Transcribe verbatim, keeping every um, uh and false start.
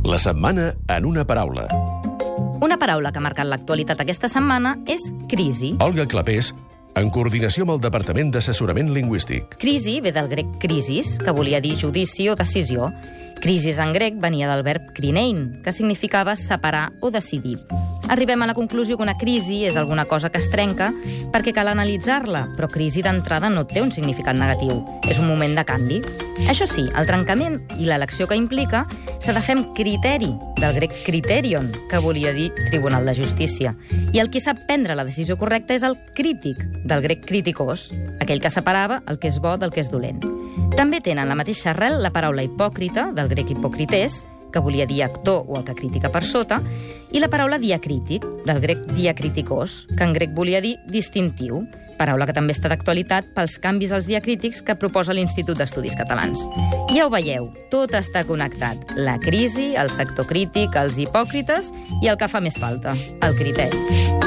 La setmana en una paraula. Una paraula que ha marcat l'actualitat aquesta setmana és crisi. Olga Clapés, en coordinació amb el Departament d'Assessorament Lingüístic. Crisi ve del grec crisis, que volia dir judici o decisió. Crisis en grec venia del verb krinein, que significava separar o decidir. Arribem a la conclusió que una crisi és alguna cosa que es trenca perquè cal analitzar-la, però crisi d'entrada no té un significat negatiu. És un moment de canvi. Això sí, el trencament i l'elecció que implica s'ha de fer amb criteri, del grec criterion, que volia dir Tribunal de Justícia. I el qui sap prendre la decisió correcta és el crític, del grec criticos, aquell que separava el que és bo del que és dolent. També tenen la mateixa arrel la paraula hipòcrita, del grec hipocrités, que volia dir actor o el que critica per sota, i la paraula diacrític, del grec diacriticos, que en grec volia dir distintiu, paraula que també està d'actualitat pels canvis als diacrítics que proposa l'Institut d'Estudis Catalans. Ja ho veieu, tot està connectat. La crisi, el sector crític, els hipòcrites i el que fa més falta, el criteri.